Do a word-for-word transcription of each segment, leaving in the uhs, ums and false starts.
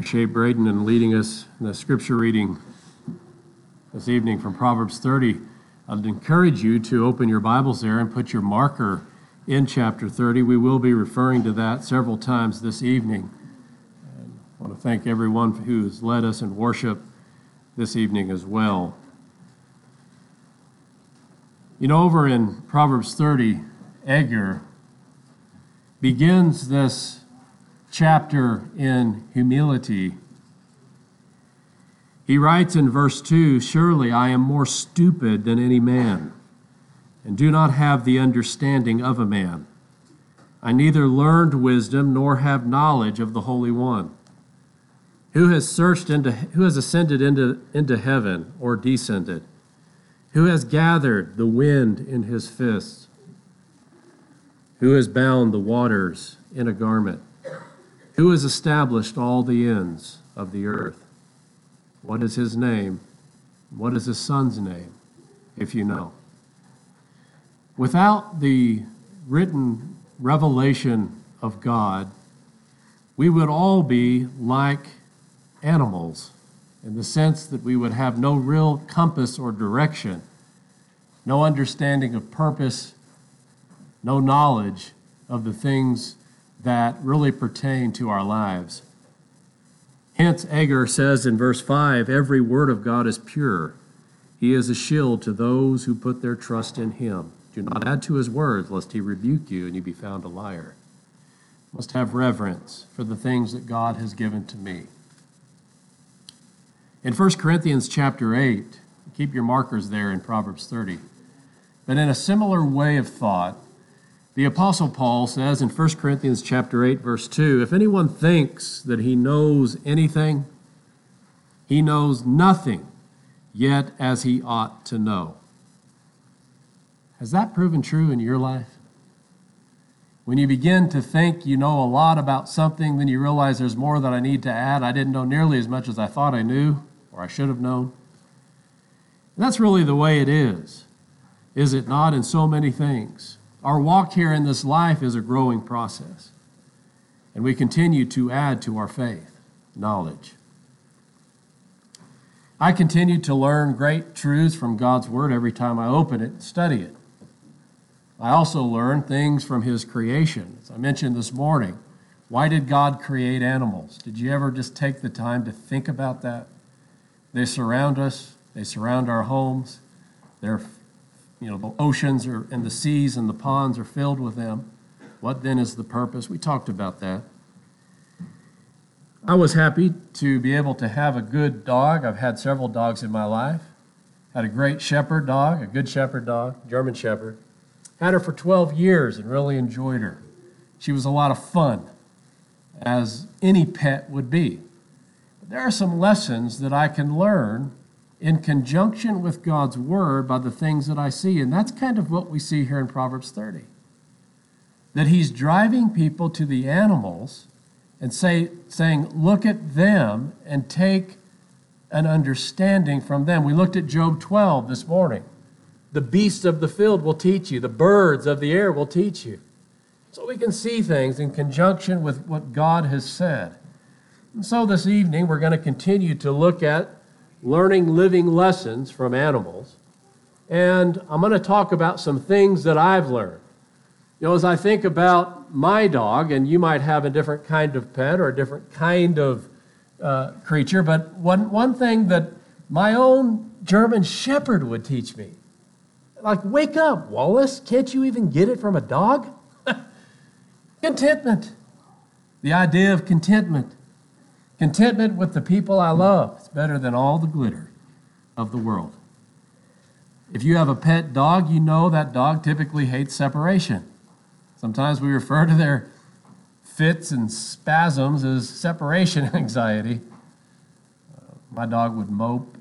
Appreciate Braden and leading us in the scripture reading this evening from Proverbs thirty. I'd encourage you to open your Bibles there and put your marker in chapter thirty. We will be referring to that several times this evening. And I want to thank everyone who has led us in worship this evening as well. You know, over in Proverbs thirty, Agur begins this chapter in humility. He writes in verse two, "Surely I am more stupid than any man, and do not have the understanding of a man. I neither learned wisdom nor have knowledge of the Holy One. Who has searched into, who has ascended into, into heaven or descended? Who has gathered the wind in his fists? Who has bound the waters in a garment? Who has established all the ends of the earth? What is his name? What is his son's name, if you know?" Without the written revelation of God, we would all be like animals in the sense that we would have no real compass or direction, no understanding of purpose, no knowledge of the things that really pertain to our lives. Hence, Agur says in verse five, "Every word of God is pure. He is a shield to those who put their trust in him. Do not add to his words, lest he rebuke you and you be found a liar." Must have reverence for the things that God has given to me. In First Corinthians chapter eight, keep your markers there in Proverbs thirty, but in a similar way of thought, the Apostle Paul says in First Corinthians chapter eight, verse two, "If anyone thinks that he knows anything, he knows nothing yet as he ought to know." Has that proven true in your life? When you begin to think you know a lot about something, then you realize there's more that I need to add. I didn't know nearly as much as I thought I knew, or I should have known. And that's really the way it is, is it not, in so many things? Our walk here in this life is a growing process, and we continue to add to our faith, knowledge. I continue to learn great truths from God's Word every time I open it and study it. I also learn things from His creation. As I mentioned this morning, why did God create animals? Did you ever just take the time to think about that? They surround us. They surround our homes. They're You know, the oceans are, and the seas and the ponds are filled with them. What then is the purpose? We talked about that. I was happy to be able to have a good dog. I've had several dogs in my life. Had a great shepherd dog, a good shepherd dog, German shepherd. Had her for twelve years and really enjoyed her. She was a lot of fun, as any pet would be. But there are some lessons that I can learn in conjunction with God's Word by the things that I see. And that's kind of what we see here in Proverbs thirty. That he's driving people to the animals and say, saying, look at them and take an understanding from them. We looked at Job twelve this morning. The beasts of the field will teach you. The birds of the air will teach you. So we can see things in conjunction with what God has said. And so this evening we're going to continue to look at learning living lessons from animals. And I'm going to talk about some things that I've learned. You know, as I think about my dog, and you might have a different kind of pet or a different kind of uh, creature, but one, one thing that my own German shepherd would teach me, like, wake up, Wallace, can't you even get it from a dog? Contentment. The idea of contentment. Contentment with the people I love is better than all the glitter of the world. If you have a pet dog, you know that dog typically hates separation. Sometimes we refer to their fits and spasms as separation anxiety. Uh, my dog would mope,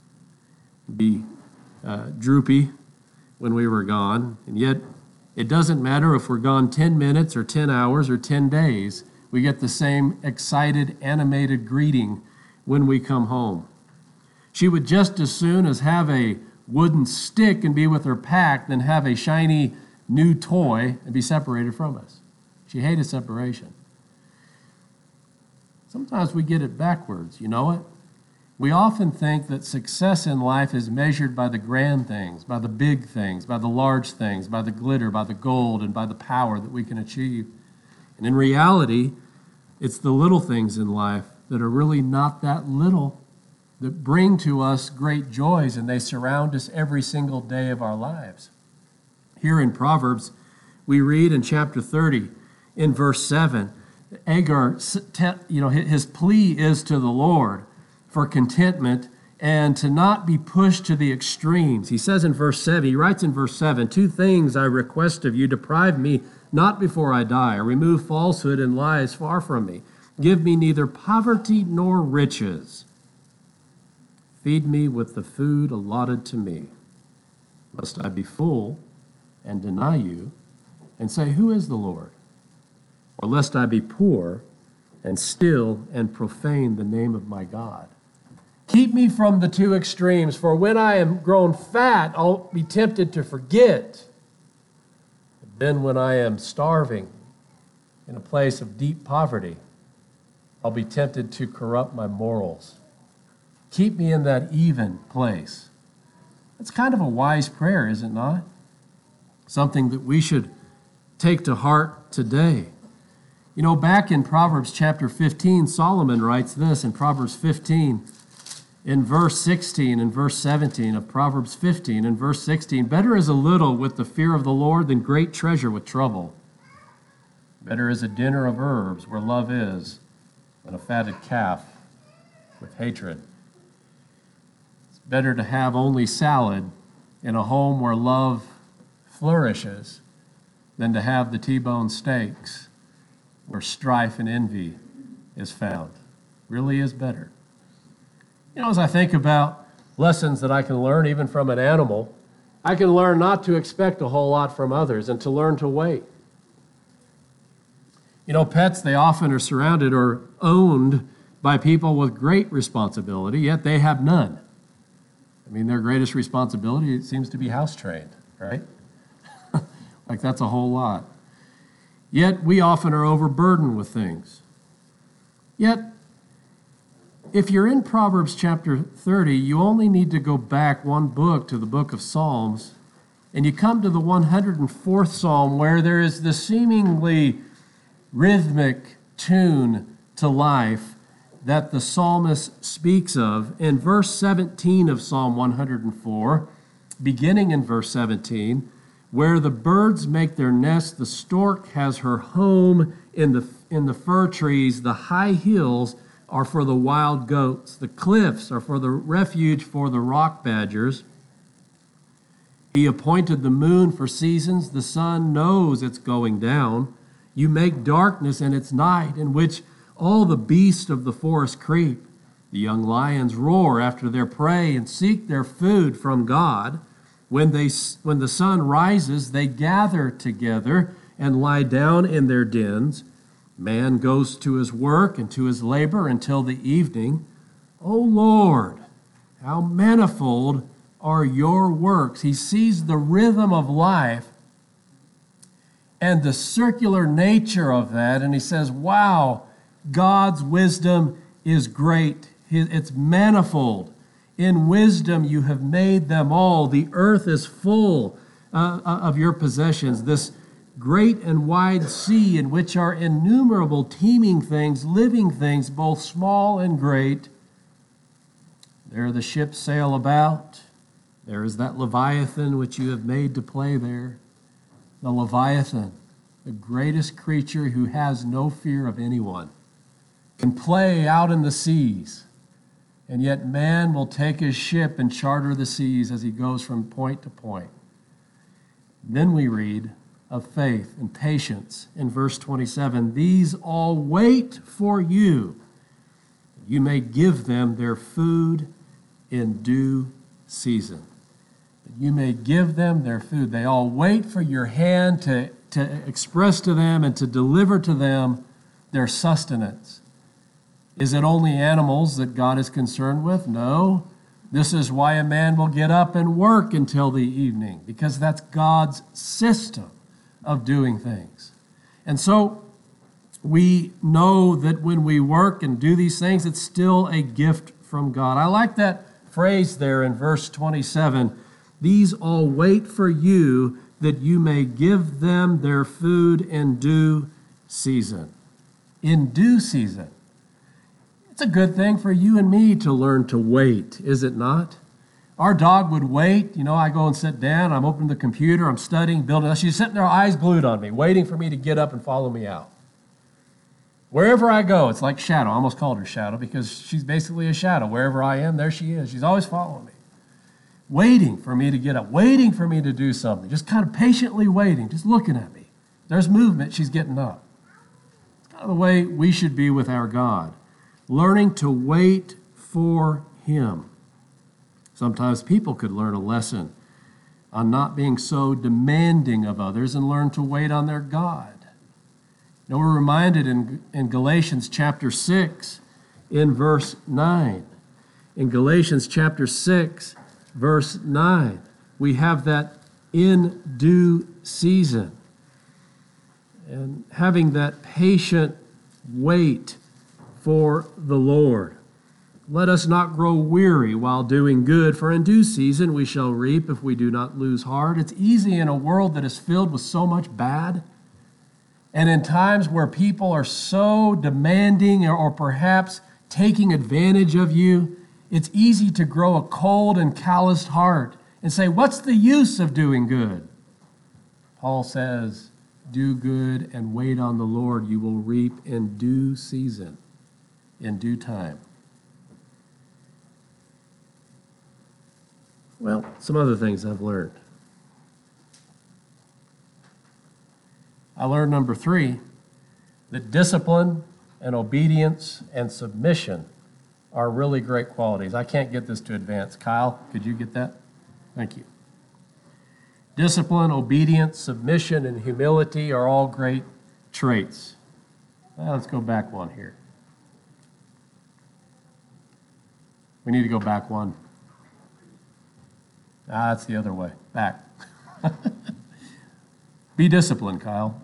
be uh, droopy when we were gone, and yet it doesn't matter if we're gone ten minutes or ten hours or ten days. We get the same excited, animated greeting when we come home. She would just as soon as have a wooden stick and be with her pack than have a shiny new toy and be separated from us. She hated separation. Sometimes we get it backwards, you know it? We often think that success in life is measured by the grand things, by the big things, by the large things, by the glitter, by the gold, and by the power that we can achieve. And in reality, it's the little things in life that are really not that little that bring to us great joys, and they surround us every single day of our lives. Here in Proverbs, we read in chapter thirty, in verse seven, Agur, you know, his plea is to the Lord for contentment and to not be pushed to the extremes. He says in verse seven, he writes in verse seven, two things I request of you, deprive me not before I die, or remove falsehood and lies far from me. Give me neither poverty nor riches. Feed me with the food allotted to me, lest I be full and deny you and say, who is the Lord? Or lest I be poor and steal and profane the name of my God. Keep me from the two extremes, for when I am grown fat, I'll be tempted to forget. Then when I am starving in a place of deep poverty, I'll be tempted to corrupt my morals. Keep me in that even place. It's kind of a wise prayer, is it not? Something that we should take to heart today. You know, back in Proverbs chapter fifteen, Solomon writes this in Proverbs fifteen, in verse sixteen and verse seventeen of Proverbs fifteen and verse sixteen, better is a little with the fear of the Lord than great treasure with trouble. Better is a dinner of herbs where love is than a fatted calf with hatred. It's better to have only salad in a home where love flourishes than to have the T-bone steaks where strife and envy is found. Really is better. You know, as I think about lessons that I can learn even from an animal, I can learn not to expect a whole lot from others and to learn to wait. You know, pets, they often are surrounded or owned by people with great responsibility, yet they have none. I mean, their greatest responsibility, it seems to be house trained, right? Like that's a whole lot. Yet we often are overburdened with things. Yet, if you're in Proverbs chapter thirty, you only need to go back one book to the book of Psalms, and you come to the one hundred fourth Psalm where there is the seemingly rhythmic tune to life that the psalmist speaks of. In verse seventeen of Psalm one hundred four, beginning in verse seventeen, where the birds make their nest, the stork has her home in the, in the fir trees, the high hills are for the wild goats, the cliffs are for the refuge for the rock badgers. He appointed the moon for seasons, the sun knows it's going down. You make darkness and it's night, in which all the beasts of the forest creep. The young lions roar after their prey and seek their food from God. When they, when the sun rises, they gather together and lie down in their dens. Man goes to his work and to his labor until the evening. O Lord, how manifold are your works. He sees the rhythm of life and the circular nature of that, and he says, wow, God's wisdom is great. It's manifold. In wisdom you have made them all. The earth is full uh, of your possessions. This great and wide sea in which are innumerable teeming things, living things, both small and great. There the ships sail about. There is that Leviathan which you have made to play there. The Leviathan, the greatest creature who has no fear of anyone, can play out in the seas. And yet man will take his ship and charter the seas as he goes from point to point. Then we read of faith and patience in verse twenty-seven. These all wait for you. You may give them their food in due season. You may give them their food. They all wait for your hand to, to express to them and to deliver to them their sustenance. Is it only animals that God is concerned with? No. This is why a man will get up and work until the evening, because that's God's system of doing things. And so we know that when we work and do these things, it's still a gift from God. I like that phrase there in verse twenty-seven. These all wait for you, that you may give them their food in due season. In due season. It's a good thing for you and me to learn to wait, is it not? Our dog would wait. You know, I go and sit down, I'm opening the computer, I'm studying, building. She's sitting there, eyes glued on me, waiting for me to get up and follow me out. Wherever I go, it's like Shadow. I almost called her Shadow because she's basically a shadow. Wherever I am, there she is. She's always following me, waiting for me to get up, waiting for me to do something, just kind of patiently waiting, just looking at me. There's movement, she's getting up. It's kind of the way we should be with our God, learning to wait for Him. Sometimes people could learn a lesson on not being so demanding of others and learn to wait on their God. Now we're reminded in, in Galatians chapter six, in verse nine. In Galatians chapter six, verse nine, we have that in due season. And having that patient wait for the Lord. Let us not grow weary while doing good, for in due season we shall reap if we do not lose heart. It's easy in a world that is filled with so much bad, and in times where people are so demanding or, or perhaps taking advantage of you, it's easy to grow a cold and calloused heart and say, what's the use of doing good? Paul says, do good and wait on the Lord. You will reap in due season, in due time. Well, some other things I've learned. I learned number three, that discipline and obedience and submission are really great qualities. I can't get this to advance. Kyle, could you get that? Thank you. Discipline, obedience, submission, and humility are all great traits. Well, let's go back one here. We need to go back one. Ah, that's the other way. Back. Be disciplined, Kyle.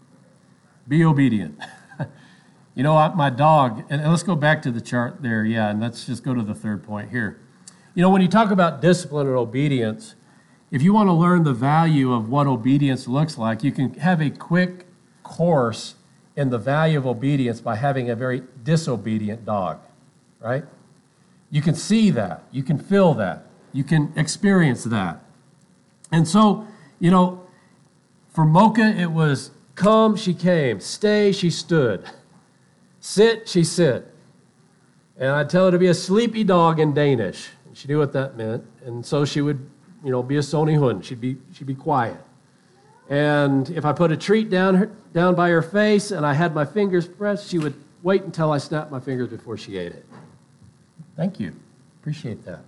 Be obedient. You know, my dog, and let's go back to the chart there, yeah, and let's just go to the third point here. You know, when you talk about discipline and obedience, if you want to learn the value of what obedience looks like, you can have a quick course in the value of obedience by having a very disobedient dog, right? You can see that. You can feel that. You can experience that. And so, you know, for Mocha, it was come, she came. Stay, she stood. Sit, she sit. And I'd tell her to be a sleepy dog in Danish. She knew what that meant. And so she would, you know, be a Sonny Hund. She'd be, she'd be quiet. And if I put a treat down, her, down by her face and I had my fingers pressed, she would wait until I snapped my fingers before she ate it. Thank you. Appreciate that.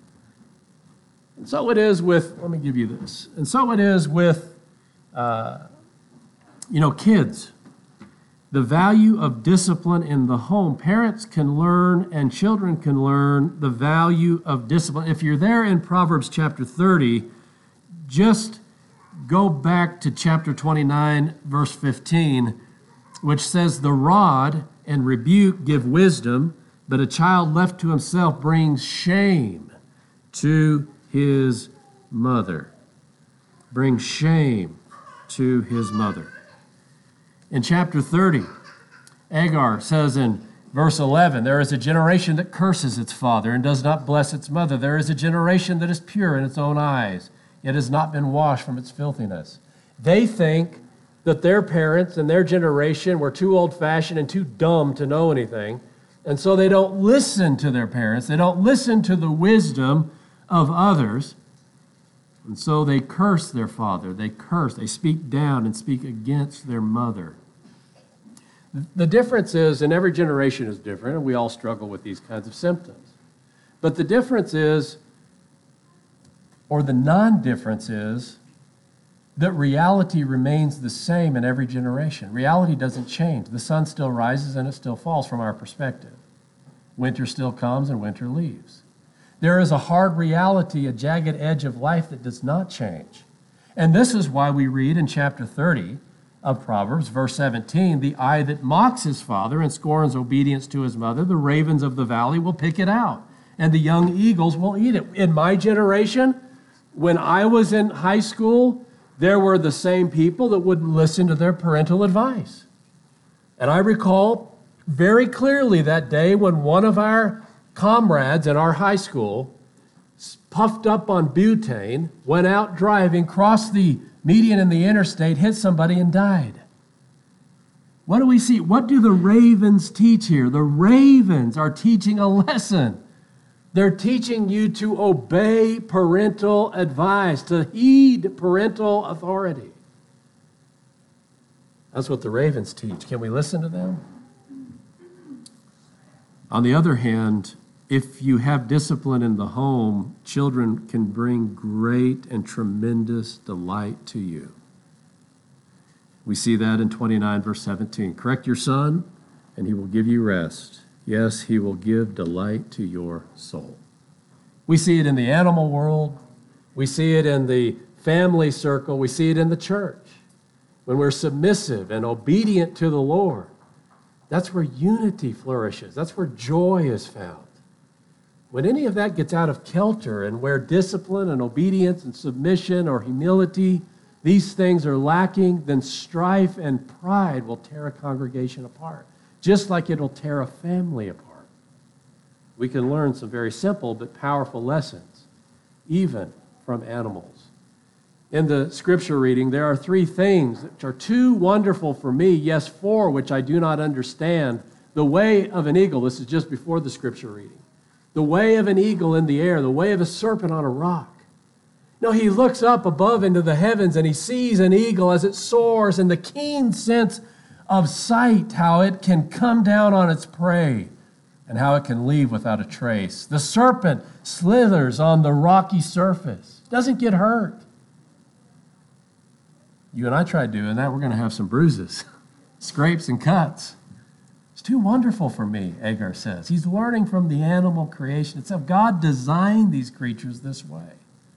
And so it is with, let me give you this. And so it is with, uh, you know, kids. The value of discipline in the home. Parents can learn and children can learn the value of discipline. If you're there in Proverbs chapter thirty, just go back to chapter twenty-nine, verse fifteen, which says, the rod and rebuke give wisdom, but a child left to himself brings shame to his mother. Brings shame to his mother. In chapter thirty, Agar says in verse eleven, there is a generation that curses its father and does not bless its mother. There is a generation that is pure in its own eyes, yet has not been washed from its filthiness. They think that their parents and their generation were too old-fashioned and too dumb to know anything, and so they don't listen to their parents. They don't listen to the wisdom of others, and so they curse their father. They curse. They speak down and speak against their mother. The difference is, and every generation is different, and we all struggle with these kinds of symptoms. But the difference is, or the non-difference is, that reality remains the same in every generation. Reality doesn't change. The sun still rises and it still falls from our perspective. Winter still comes and winter leaves. There is a hard reality, a jagged edge of life that does not change. And this is why we read in chapter thirty of Proverbs, verse seventeen, the eye that mocks his father and scorns obedience to his mother, the ravens of the valley will pick it out, and the young eagles will eat it. In my generation, when I was in high school, there were the same people that wouldn't listen to their parental advice. And I recall very clearly that day when one of our comrades in our high school, puffed up on butane, went out driving, crossed the median in the interstate, hit somebody, and died. What do we see? What do the ravens teach here? The ravens are teaching a lesson. They're teaching you to obey parental advice, to heed parental authority. That's what the ravens teach. Can we listen to them? On the other hand, if you have discipline in the home, children can bring great and tremendous delight to you. We see that in twenty-nine, verse seventeen. Correct your son, and he will give you rest. Yes, he will give delight to your soul. We see it in the animal world. We see it in the family circle. We see it in the church. When we're submissive and obedient to the Lord, that's where unity flourishes. That's where joy is found. When any of that gets out of kilter and where discipline and obedience and submission or humility, these things are lacking, then strife and pride will tear a congregation apart, just like it'll tear a family apart. We can learn some very simple but powerful lessons, even from animals. In the scripture reading, there are three things which are too wonderful for me, yes, four which I do not understand. The way of an eagle, this is just before the scripture reading. The way of an eagle in the air, the way of a serpent on a rock. No, he looks up above into the heavens and he sees an eagle as it soars, and the keen sense of sight, how it can come down on its prey and how it can leave without a trace. The serpent slithers on the rocky surface, doesn't get hurt. You and I tried doing that, we're going to have some bruises, scrapes and cuts. It's too wonderful for me, Agar says. He's learning from the animal creation itself. God designed these creatures this way.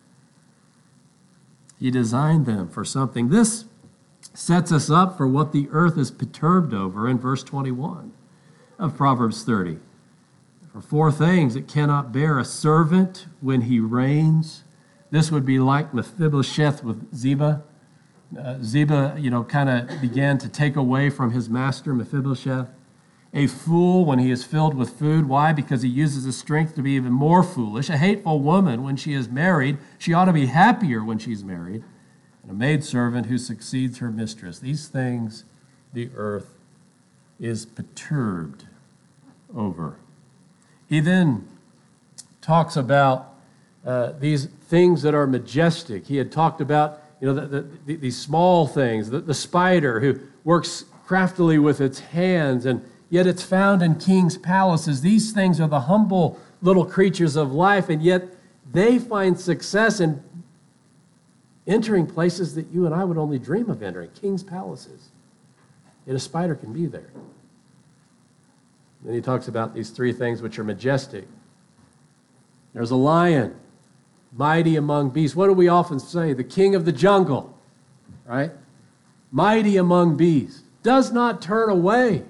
He designed them for something. This sets us up for what the earth is perturbed over in verse twenty-one of Proverbs thirty. For four things it cannot bear: a servant when he reigns. This would be like Mephibosheth with Ziba. Uh, Ziba, you know, kind of began to take away from his master, Mephibosheth. A fool when he is filled with food. Why? Because he uses his strength to be even more foolish. A hateful woman when she is married. She ought to be happier when she's married. And a maidservant who succeeds her mistress. These things the earth is perturbed over. He then talks about uh, these things that are majestic. He had talked about, you know, the, the, these small things, the, the spider who works craftily with its hands, and yet it's found in kings' palaces. These things are the humble little creatures of life, and yet they find success in entering places that you and I would only dream of entering, kings' palaces. Yet a spider can be there. Then he talks about these three things which are majestic. There's a lion, mighty among beasts. What do we often say? The king of the jungle, right? Mighty among beasts. Does not turn away.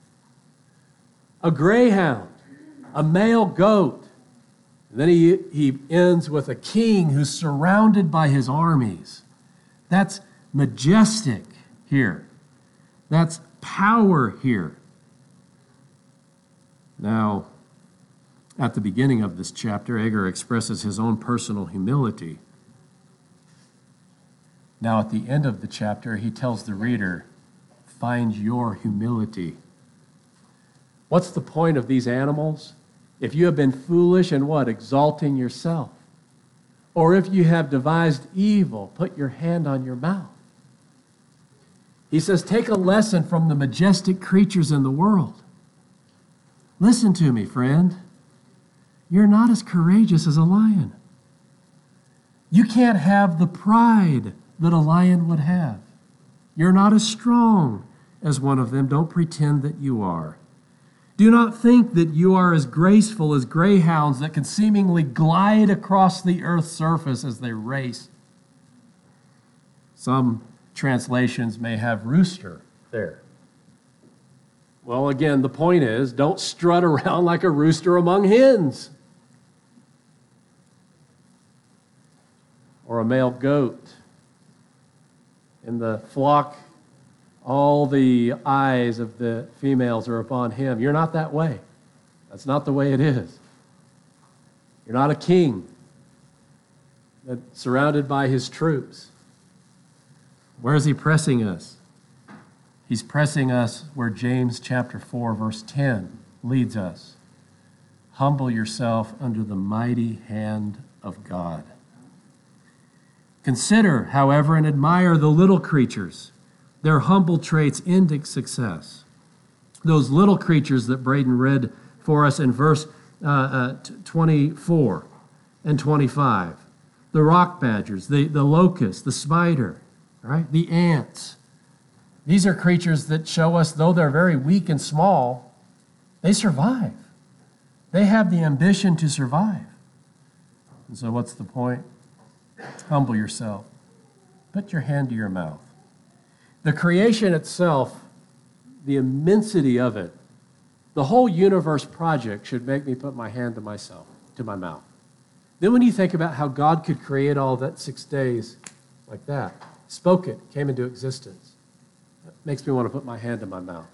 A greyhound, a male goat. And then he, he ends with a king who's surrounded by his armies. That's majestic here. That's power here. Now, at the beginning of this chapter, Agar expresses his own personal humility. Now, at the end of the chapter, he tells the reader, find your humility. What's the point of these animals? If you have been foolish and what? Exalting yourself. Or if you have devised evil, put your hand on your mouth. He says, take a lesson from the majestic creatures in the world. Listen to me, friend. You're not as courageous as a lion. You can't have the pride that a lion would have. You're not as strong as one of them. Don't pretend that you are. Do not think that you are as graceful as greyhounds that can seemingly glide across the earth's surface as they race. Some translations may have rooster there. Well, again, the point is, don't strut around like a rooster among hens. Or a male goat. In the flock, all the eyes of the females are upon him. You're not that way. That's not the way it is. You're not a king that's surrounded by his troops. Where is he pressing us? He's pressing us where James chapter four, verse ten leads us. Humble yourself under the mighty hand of God. Consider, however, and admire the little creatures. Their humble traits end success. Those little creatures that Braden read for us in verse uh, uh, twenty-four and twenty-five. The rock badgers, the, the locust, the spider, right? The ants. These are creatures that show us, though they're very weak and small, they survive. They have the ambition to survive. And so what's the point? Humble yourself. Put your hand to your mouth. The creation itself, the immensity of it, the whole universe project should make me put my hand to myself, to my mouth. Then when you think about how God could create all that six days like that, spoke it, came into existence, it makes me want to put my hand to my mouth.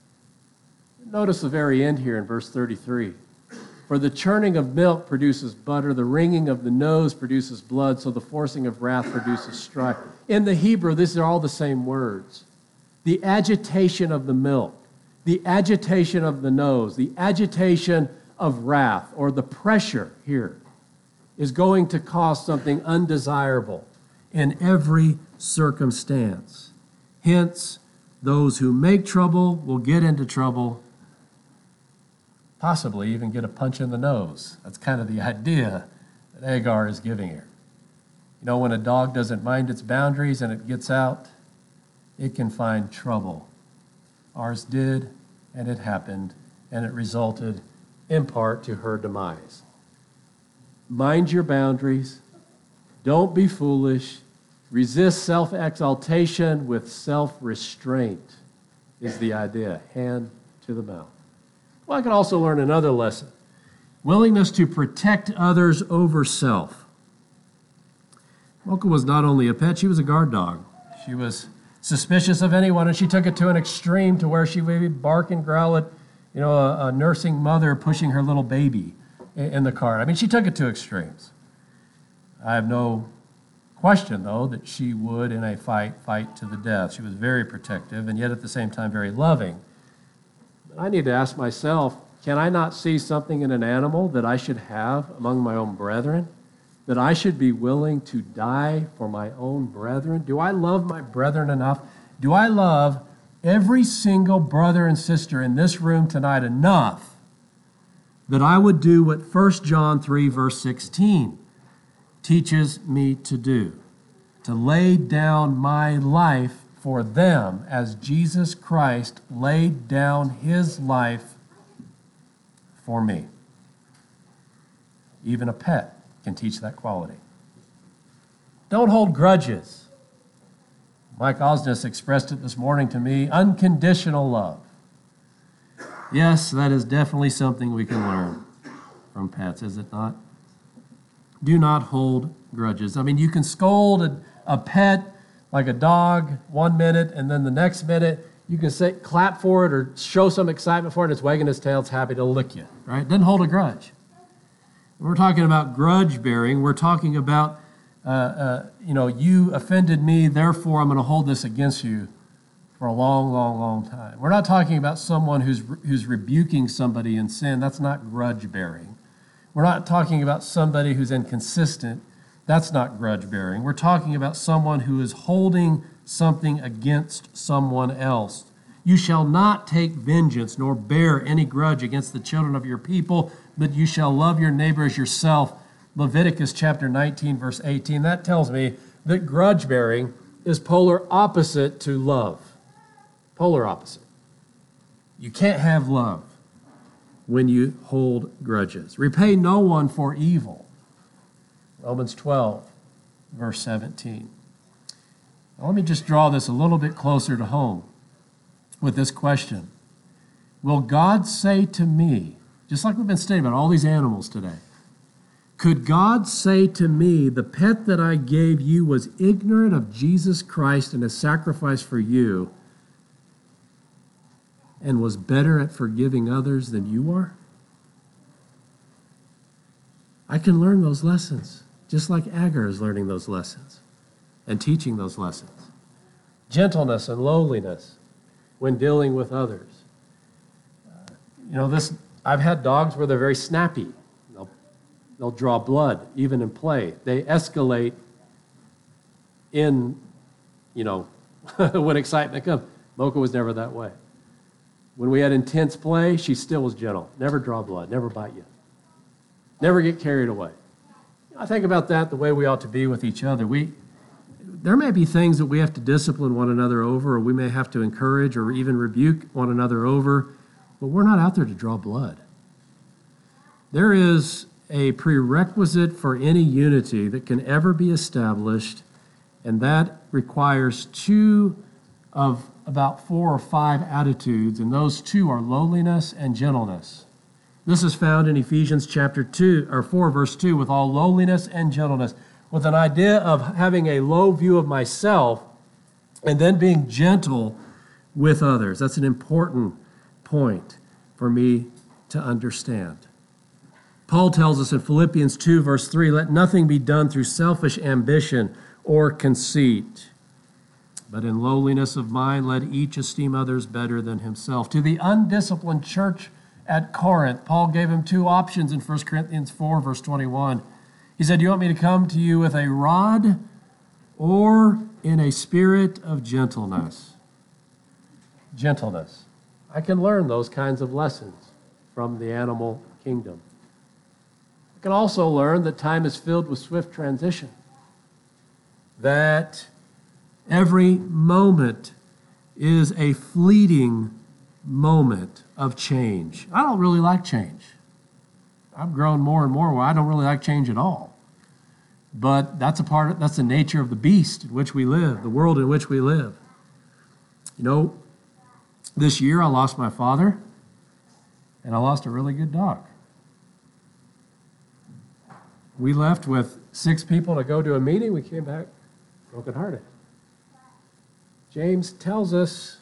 Notice the very end here in verse thirty-three. For the churning of milk produces butter, the wringing of the nose produces blood, so the forcing of wrath produces strife. In the Hebrew, these are all the same words. The agitation of the milk, the agitation of the nose, the agitation of wrath, or the pressure here, is going to cause something undesirable in every circumstance. Hence, those who make trouble will get into trouble, possibly even get a punch in the nose. That's kind of the idea that Agar is giving here. You know, when a dog doesn't mind its boundaries and it gets out, it can find trouble. Ours did, and it happened, and it resulted in part to her demise. Mind your boundaries. Don't be foolish. Resist self-exaltation with self-restraint is the idea. Hand to the mouth. Well, I can also learn another lesson. Willingness to protect others over self. Mocha was not only a pet, she was a guard dog. She was suspicious of anyone, and she took it to an extreme to where she would bark and growl at, you know, a, a nursing mother pushing her little baby in, in the car. I mean, she took it to extremes. I have no question, though, that she would, in a fight, fight to the death. She was very protective, and yet at the same time very loving. But I need to ask myself, can I not see something in an animal that I should have among my own brethren? That I should be willing to die for my own brethren? Do I love my brethren enough? Do I love every single brother and sister in this room tonight enough that I would do what First John three, verse sixteen teaches me to do? To lay down my life for them as Jesus Christ laid down his life for me. Even a pet can teach that quality. Don't hold grudges. Mike Osnes expressed it this morning to me, unconditional love. Yes, that is definitely something we can learn from pets, is it not? Do not hold grudges. I mean, you can scold a, a pet like a dog one minute, and then the next minute you can say, clap for it or show some excitement for it, and it's wagging its tail, it's happy to lick you, right? Doesn't hold a grudge. We're talking about grudge bearing. We're talking about, uh, uh, you know, you offended me, therefore I'm going to hold this against you for a long, long, long time. We're not talking about someone who's who's rebuking somebody in sin. That's not grudge bearing. We're not talking about somebody who's inconsistent. That's not grudge bearing. We're talking about someone who is holding something against someone else. You shall not take vengeance nor bear any grudge against the children of your people, but you shall love your neighbor as yourself. Leviticus chapter nineteen, verse eighteen. That tells me that grudge bearing is polar opposite to love. Polar opposite. You can't have love when you hold grudges. Repay no one for evil. Romans twelve, verse seventeen. Now, let me just draw this a little bit closer to home with this question. Will God say to me, just like we've been studying about all these animals today, could God say to me, the pet that I gave you was ignorant of Jesus Christ and his sacrifice for you and was better at forgiving others than you are? I can learn those lessons, just like Agar is learning those lessons and teaching those lessons. Gentleness and lowliness when dealing with others. Uh, you know, this I've had dogs where they're very snappy. They'll, they'll draw blood, even in play. They escalate in, you know, when excitement comes. Mocha was never that way. When we had intense play, she still was gentle. Never draw blood, never bite you. Never get carried away. I think about that the way we ought to be with each other. We, there may be things that we have to discipline one another over, or we may have to encourage or even rebuke one another over, but we're not out there to draw blood. There is a prerequisite for any unity that can ever be established, and that requires two of about four or five attitudes, and those two are lowliness and gentleness. This is found in Ephesians chapter two or four, verse two, with all lowliness and gentleness, with an idea of having a low view of myself and then being gentle with others. That's an important point for me to understand. Paul tells us in Philippians two, verse three, let nothing be done through selfish ambition or conceit, but in lowliness of mind, let each esteem others better than himself. To the undisciplined church at Corinth, Paul gave him two options in First Corinthians four, verse twenty-one. He said, do you want me to come to you with a rod or in a spirit of gentleness? Gentleness. I can learn those kinds of lessons from the animal kingdom. I can also learn that time is filled with swift transition, that every moment is a fleeting moment of change. I don't really like change. I've grown more and more where I don't really like change at all. But that's a part of, that's the nature of the beast in which we live, the world in which we live. You know, this year I lost my father, and I lost a really good dog. We left with six people to go to a meeting. We came back brokenhearted. James tells us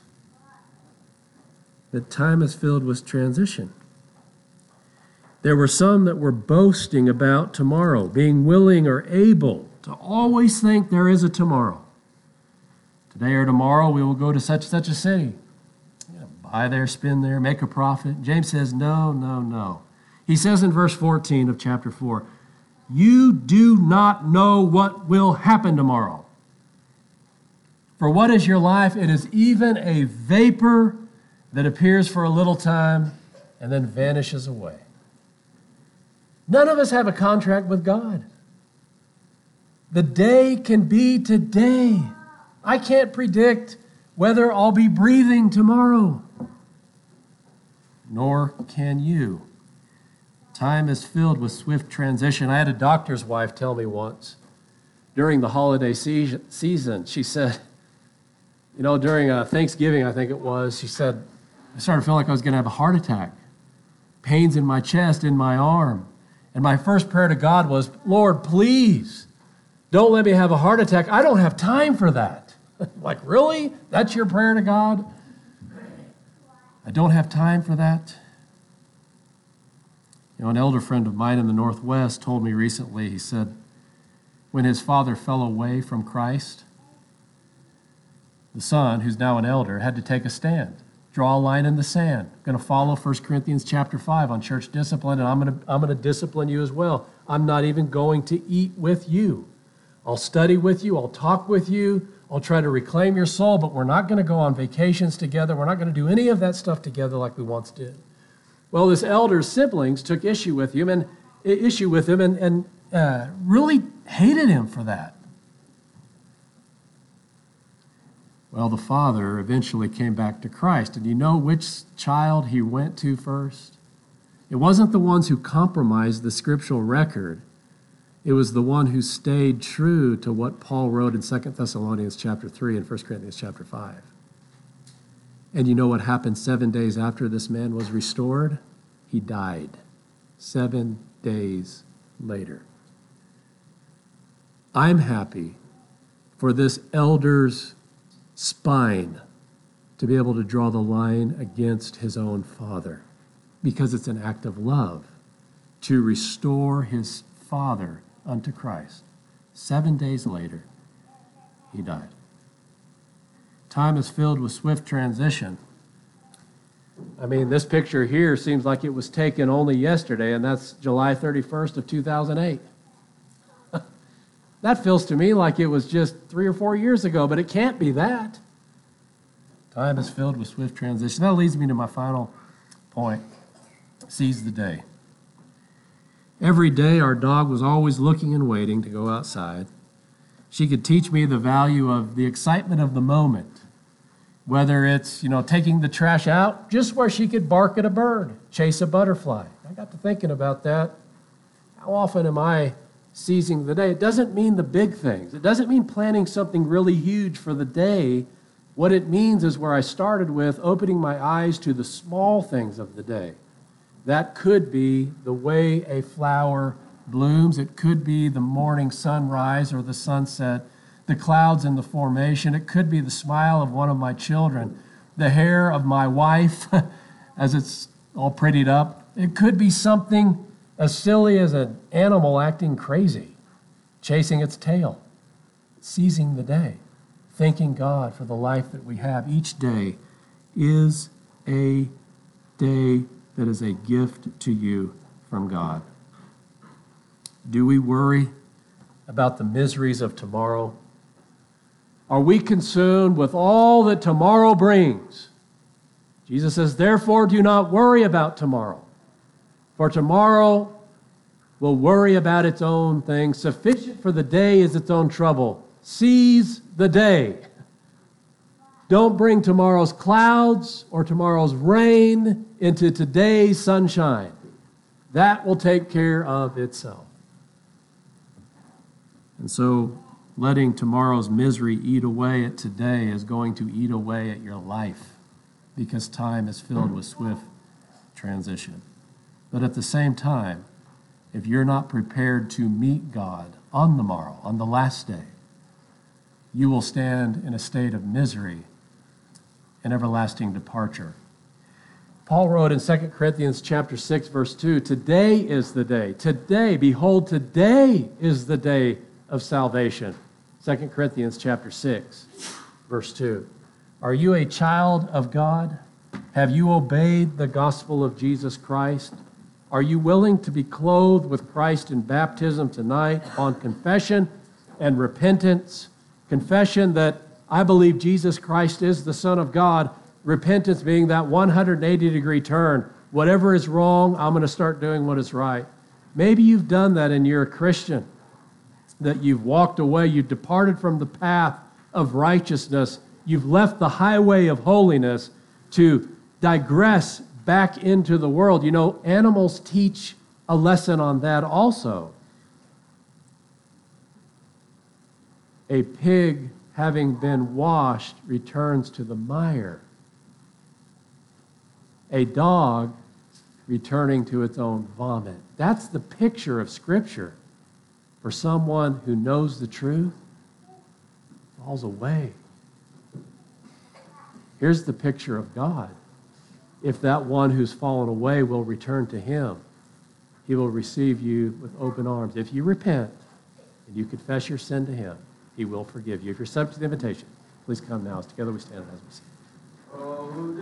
that time is filled with transition. There were some that were boasting about tomorrow, being willing or able to always think there is a tomorrow. Today or tomorrow we will go to such such a city. You know, buy there, spend there, make a profit. James says, no, no, no. He says in verse fourteen of chapter four, you do not know what will happen tomorrow. For what is your life? It is even a vapor that appears for a little time and then vanishes away. None of us have a contract with God. The day can be today. I can't predict whether I'll be breathing tomorrow. Nor can you. Time is filled with swift transition. I had a doctor's wife tell me once, during the holiday season, she said, you know, during uh, Thanksgiving, I think it was, she said, I started feeling like I was going to have a heart attack. Pains in my chest, in my arm. And my first prayer to God was, Lord, please, don't let me have a heart attack. I don't have time for that. Like, really? That's your prayer to God? I don't have time for that. You know, an elder friend of mine in the Northwest told me recently, he said, when his father fell away from Christ, the son, who's now an elder, had to take a stand. Draw a line in the sand. I'm going to follow First Corinthians chapter five on church discipline, and I'm going to, I'm going to discipline you as well. I'm not even going to eat with you. I'll study with you. I'll talk with you. I'll try to reclaim your soul, but we're not going to go on vacations together. We're not going to do any of that stuff together like we once did. Well, this elder's siblings took issue with him and issue with him and, and uh, really hated him for that. Well, the father eventually came back to Christ. And you know which child he went to first? It wasn't the ones who compromised the scriptural record. It was the one who stayed true to what Paul wrote in Second Thessalonians chapter three and First Corinthians chapter five. And you know what happened seven days after this man was restored? He died seven days later. I'm happy for this elder's spine to be able to draw the line against his own father, because it's an act of love to restore his father unto Christ. Seven days later, he died. Time is filled with swift transition. I mean, this picture here seems like it was taken only yesterday, and that's July thirty-first of two thousand eight. That feels to me like it was just three or four years ago, but it can't be that. Time is filled with swift transition. That leads me to my final point. Seize the day. Every day, our dog was always looking and waiting to go outside. She could teach me the value of the excitement of the moment, whether it's, you know, taking the trash out just where she could bark at a bird, chase a butterfly. I got to thinking about that. How often am I seizing the day? It doesn't mean the big things. It doesn't mean planning something really huge for the day. What it means is where I started with, opening my eyes to the small things of the day. That could be the way a flower blooms. It could be the morning sunrise or the sunset, the clouds in the formation. It could be the smile of one of my children, the hair of my wife as it's all prettied up. It could be something as silly as an animal acting crazy, chasing its tail, seizing the day, thanking God for the life that we have. Each day is a day that is a gift to you from God. Do we worry about the miseries of tomorrow? Are we consumed with all that tomorrow brings? Jesus says, therefore, do not worry about tomorrow, for tomorrow will worry about its own things. Sufficient for the day is its own trouble. Seize the day. Don't bring tomorrow's clouds or tomorrow's rain into today's sunshine. That will take care of itself. And so, letting tomorrow's misery eat away at today is going to eat away at your life, because time is filled with swift transition. But at the same time, if you're not prepared to meet God on the morrow, on the last day, you will stand in a state of misery and everlasting departure. Paul wrote in Second Corinthians chapter six, verse two, today is the day. Today, behold, today is the day of salvation. Second Corinthians chapter six, verse two. Are you a child of God? Have you obeyed the gospel of Jesus Christ? Are you willing to be clothed with Christ in baptism tonight upon confession and repentance? Confession that I believe Jesus Christ is the Son of God. Repentance being that one hundred eighty degree turn. Whatever is wrong, I'm going to start doing what is right. Maybe you've done that and you're a Christian, that you've walked away, you've departed from the path of righteousness, you've left the highway of holiness to digress back into the world. You know, animals teach a lesson on that also. A pig, having been washed, returns to the mire. A dog returning to its own vomit. That's the picture of Scripture for someone who knows the truth, falls away. Here's the picture of God. If that one who's fallen away will return to Him, He will receive you with open arms. If you repent and you confess your sin to Him, He will forgive you. If you're subject to the invitation, please come now as together we stand as we sing.